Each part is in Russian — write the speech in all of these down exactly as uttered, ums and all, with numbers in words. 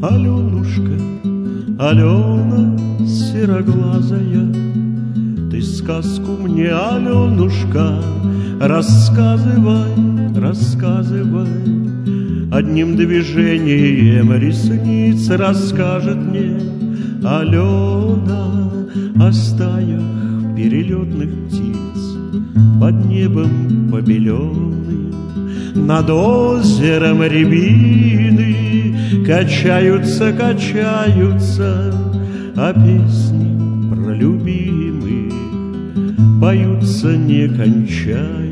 Аленушка, Алена сероглазая, ты сказку мне, Аленушка, рассказывай, рассказывай. Одним движением ресниц расскажет мне Алена о стаях перелетных птиц под небом побеленным. Над озером рябины качаются, качаются, а песни про любимых поются, не кончаются.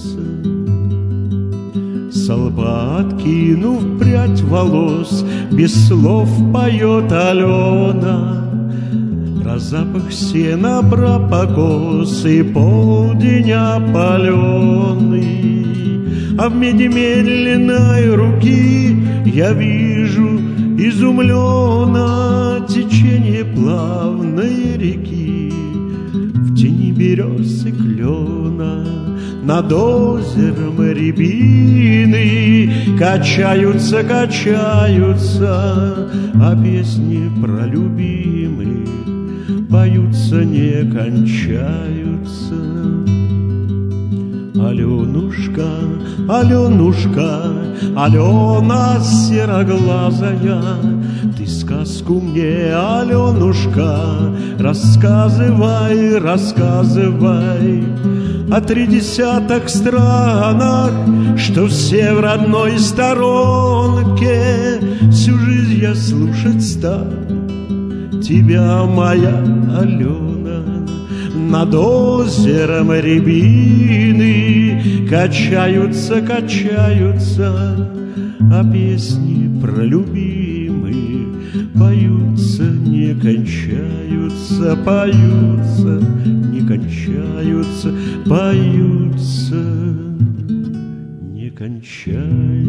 Со лба откинув прядь волос, без слов поет Алена про запах сена, про покос и полдень опаленный. А в меди медленной руки я вижу изумленно течение плавной реки в тени берез и клена. Над озером рябины качаются, качаются, а песни про любимых поются, не кончаются. Аленушка, Аленушка, Алена сероглазая, ты сказку мне, Аленушка, рассказывай, рассказывай. О три десяток странах, что все в родной сторонке, всю жизнь я слушать стану тебя, моя Алена. Над озером рябины качаются, качаются, а песни про любимых поются, не кончаются, поются, не кончаются, поются, не кончаются.